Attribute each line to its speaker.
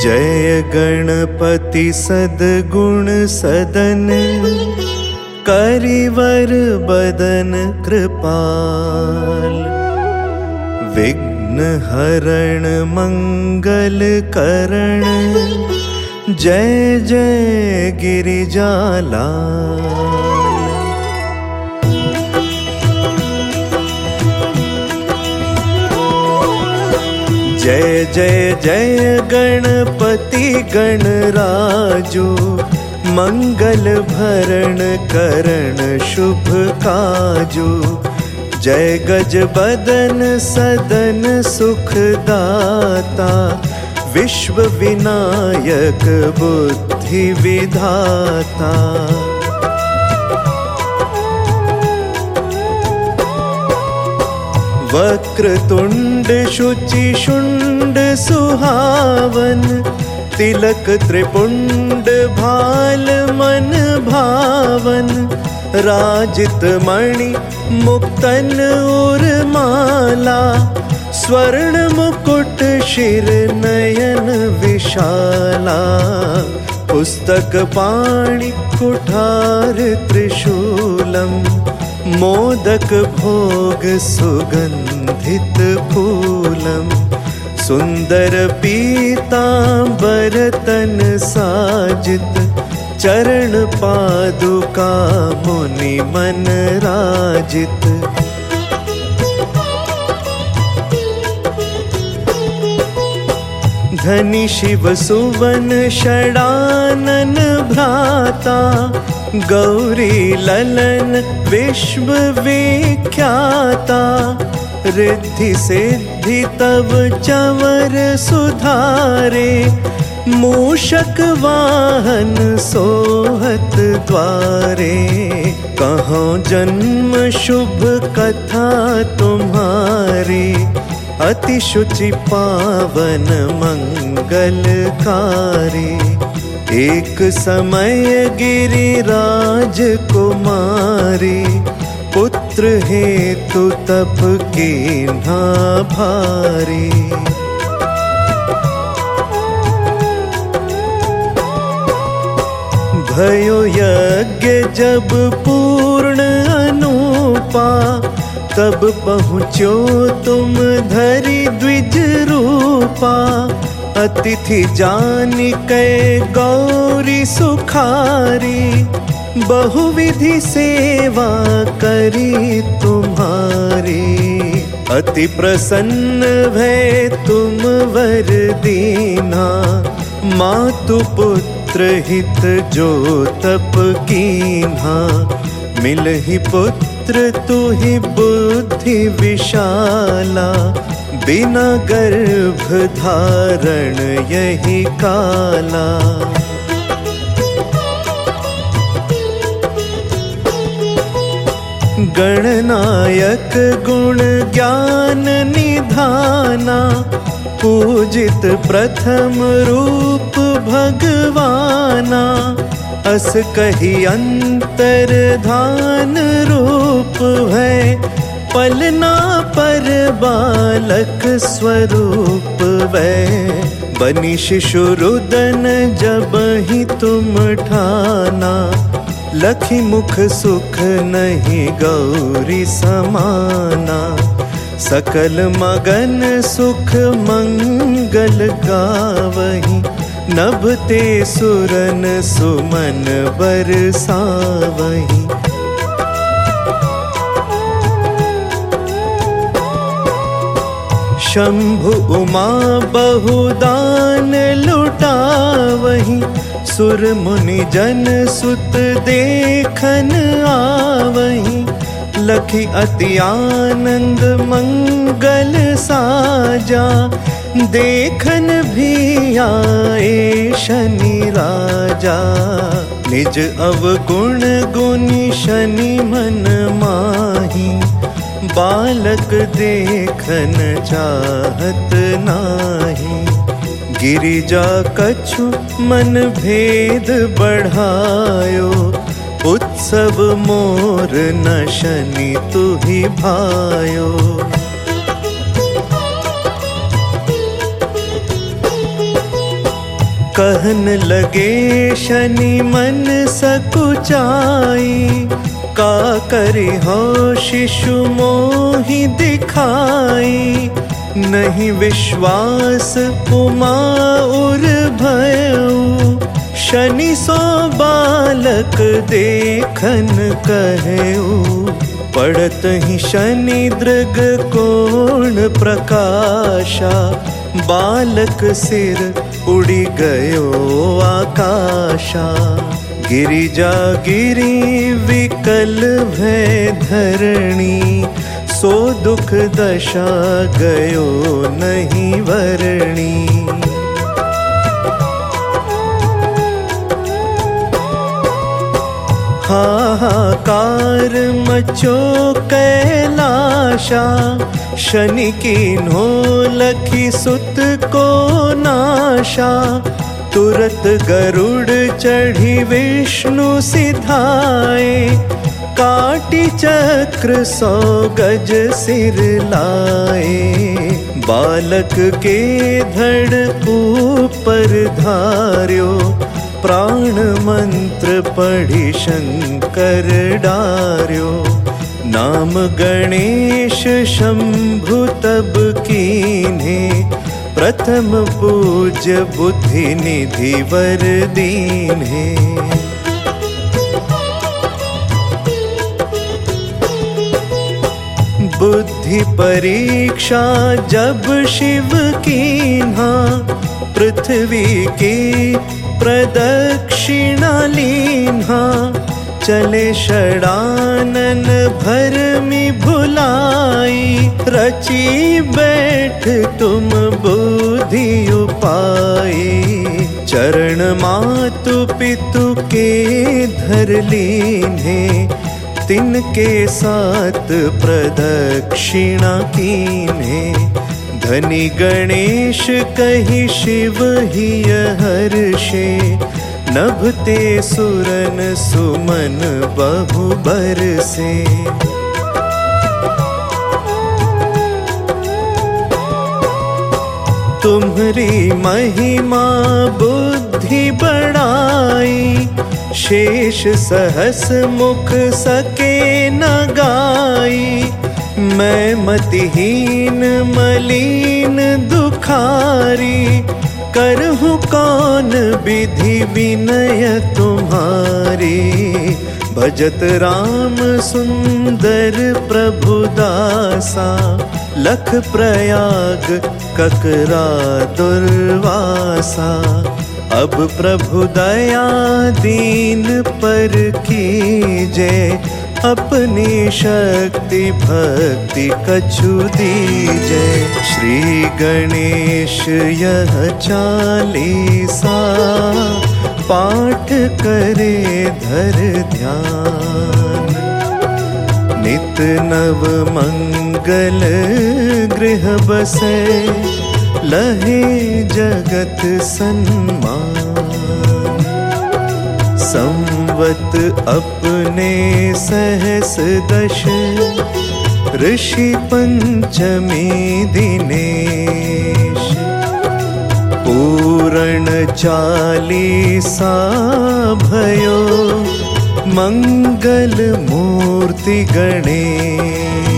Speaker 1: जय गणपति सद्गुण सदन, करिवर बदन कृपाल। विघ्न हरण मंगल करण, जय जय गिरिजालाल। जय जय जय गणपति गणराजो, मंगल भरण करण शुभ काजो। जय गज बदन सदन सुखदाता, विश्व विनायक बुद्धि विधाता। वक्रतुंड शुचि शुंड सुहावन, तिलक त्रिपुंड भाल मन भावन। राजित मणि मुक्तन उर्माला, स्वर्ण मुकुट शिर नयन विशाला। पुस्तक पाणि कुठार त्रिशूलम, मोदक भोग सुगंधित फूलम। सुंदर पीतांबर तन साजित, चरण पादुका मुनि मन राजित। धनी शिव सुवन षडानन भ्राता, गौरी ललन विश्व विख्याता। रिद्धि सिद्धि तव चंवर सुधारे, मूषक वाहन सोहत द्वारे। कहाँ जन्म शुभ कथा तुम्हारी, अति शुचि पावन मंगलकारी। एक समय गिरिराज कुमारी, पुत्र हेतु तप कीन्हा भारी। भयो यज्ञ जब पूर्ण अनूपा, तब पहुँचो तुम धरि द्विज रूपा। अतिथि जानिकै गौरी सुखारी, बहुविधि सेवा करी तुम्हारी। अति प्रसन्न भय तुम वर दीना, मातु पुत्र हित जो तप कीन्हा। मिलहि पुत्र तुहि बुद्धि विशाला, बिना गर्भ धारण यही काला। गणनायक गुण ज्ञान निधाना, पूजित प्रथम रूप भगवाना। अस कही अंतर्धान रूप है, पलना पर बालक स्वरूप वै। बनी शिशु रुदन जब ही तुम ठाना, लखी मुख सुख नहीं गौरी समाना। सकल मगन सुख मंगल गावहीं, नभते सुरन सुमन बरसावहीं। शंभु उमा बहुदान लुटावहीं, सुर मुनि जन सुत देखन आवहीं। लखी अति आनंद मंगल साजा, देखन भी आए शनि राजा। निज अवगुण गुनी शनि मन माही, बालक देखन चाहत नाही। गिरिजा कछु मन भेद बढ़ायो, उत्सव मोर न शनि तुहि भायो। कहन लगे शनि मन सकुचाई, का करी हो शिशु मोहि दिखाई। नहीं विश्वास उमा उर भयउ, शनि सो बालक देखन कहऊ। पड़त ही शनि दृग कोण प्रकाशा, बालक सिर उड़ी गयो आकाशा। गिरिजा गिरी विकल भय धरणी, सो दुख दशा गयो नहीं वरणी। हाहाकार मचो कैलाशा, शनि कीन्हो लखी सुत को नाशा। तुरत गरुड़ चढ़ी विष्णु सिधाए, काटी चक्र 100 गज सिर लाए। बालक के धड़ ऊपर धार्यो, प्राण मंत्र पढ़ी शंकर डार्यो। नाम गणेश शंभु तब कीन्हे, प्रथम पूज्य बुद्धि निधि वर दीन्हे। बुद्धि परीक्षा जब शिव कीन्हा, पृथ्वी की प्रदक्षिणा लीन्हा। चले षडानन भरमि भुलाई, रची बैठ तुम बुद्धि उपाई। चरण मातु पितु के धर लीन्हे, तिनके साथ प्रदक्षिणा कीन्हे। धनी गणेश कहि शिव हिय हर्षे, नभते सुरन सुमन बहु बरसे। तुम्हरी महिमा बुद्धि बढ़ाई, शेष सहस मुख सके न गाई। मैं मतिहीन मलिन दुखारी, करहूँ कौन विधि विनय तुम्हारी। भजत राम सुंदर प्रभु दासा, लख प्रयाग ककरा दुर्वासा। अब प्रभु दया दीन पर कीजे, अपनी शक्ति भक्ति कछु दीजे। श्री गणेश यह 40 पाठ करे धर ध्यान। नित नव मंगल गृह बसे, लहे जगत सन्मान। संवत अपने सहस दश, ऋषि पंचमी दिनेश। पूर्ण 40 भयो, मंगल मूर्ति गणेश।